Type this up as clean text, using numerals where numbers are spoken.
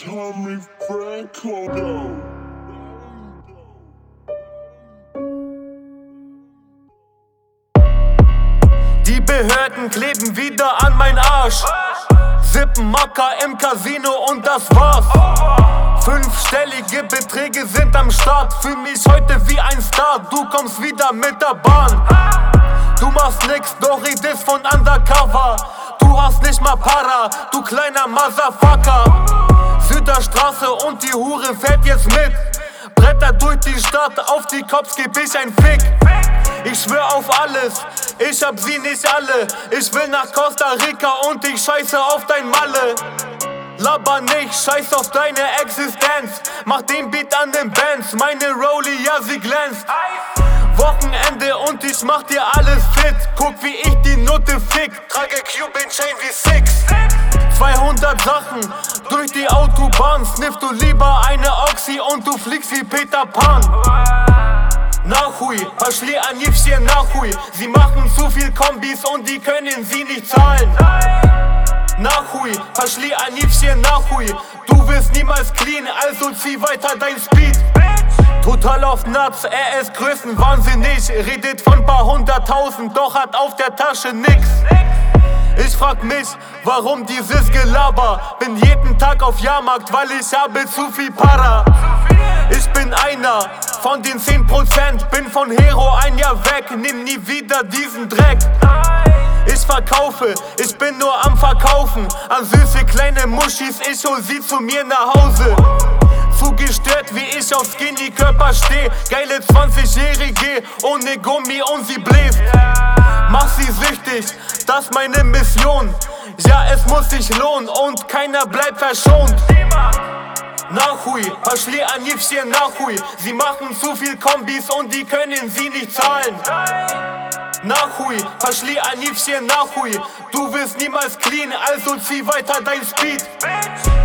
Tommy Franco. Die Behörden kleben wieder an mein Arsch. Sippen Macker im Casino und das war's. 5-stellige Beträge sind am Start. Fühl mich heute wie ein Star, du kommst wieder mit der Bahn. Du machst nix, doch redest von Undercover. Du hast nicht mal Para, du kleiner Motherfucker. Süderstraße und die Hure fährt jetzt mit. Bretter durch die Stadt, auf die Cops geb ich ein Fick. Ich schwör auf alles, ich hab sie nicht alle. Ich will nach Costa Rica und ich scheiße auf dein Malle. Laber nicht, scheiß auf deine Existenz. Mach den Beat an den Bands, meine Rollie, ja sie glänzt. Wochenende und ich mach dir alles fit. Guck wie ich die Nutte fick, trage Cuban Chain wie Six. 200 Sachen durch die Autobahn. Sniff du lieber eine Oxy und du fliegst wie Peter Pan. Nachhui, пошли они все нахуй. Sie machen zu viel Kombis und die können sie nicht zahlen. Nachhui, пошли они все нахуй. Du wirst niemals clean, also zieh weiter dein Speed. Total auf Nuts, er ist größenwahnsinnig. Redet von paar 100.000, doch hat auf der Tasche nix. Ich frag mich, warum dieses Gelaber? Bin jeden Tag auf Jahrmarkt, weil ich habe zu viel Para. Ich bin einer von den 10%, bin von Hero ein Jahr weg, nimm nie wieder diesen Dreck. Ich verkaufe, ich bin nur am Verkaufen an süße kleine Muschis, ich hol sie zu mir nach Hause. Zu gestört, wie ich auf Skinny-Körper steh. Geile 20-Jährige ohne Gummi und sie bläst. Mach sie süchtig, das meine Mission. Ja, es muss sich lohnen und keiner bleibt verschont. Nachhui, пошли они все нахуй. Sie machen zu viel Kombis und die können sie nicht zahlen. Nachhui, пошли они все нахуй. Du wirst niemals clean, also zieh weiter dein Speed.